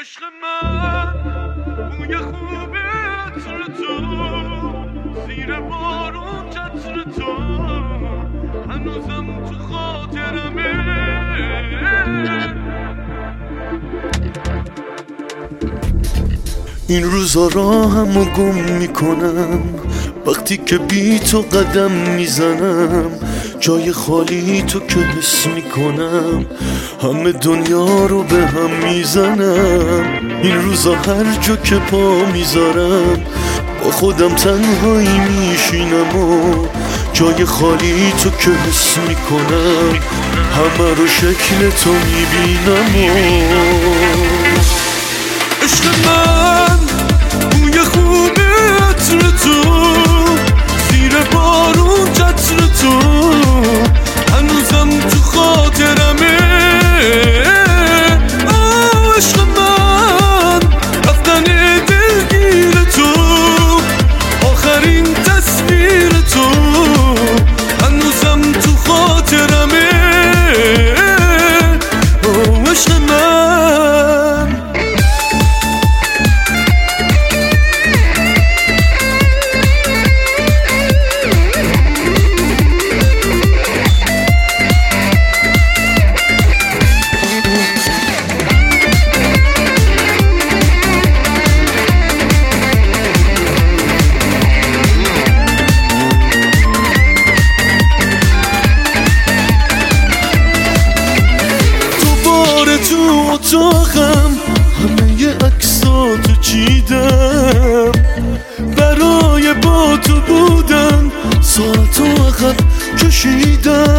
عشق من بوی خوب عطر تو زیر بارون چتر تو هنوزم تو خاطرمه. این روزا راهمو گم میکنم وقتی که بی تو قدم میزنم، جای خالی تو که حس میکنم همه دنیا رو به هم میزنم. این روزا هر جا که پا میذارم با خودم تنهایی میشینم و جای خالی تو که حس میکنم همه رو شکل تو میبینم. عشق من بوی خوب عطر تو زیر بارون چتر تو هنوزم تو خاطرمه. عشق من رفتن دلگیر تو آخرین تصویر تو هنوزم تو خاطرمه. عشق من تو اتاقم همه عکساتو چیدم برای با تو بودن، ساعتو عقب کشیدم.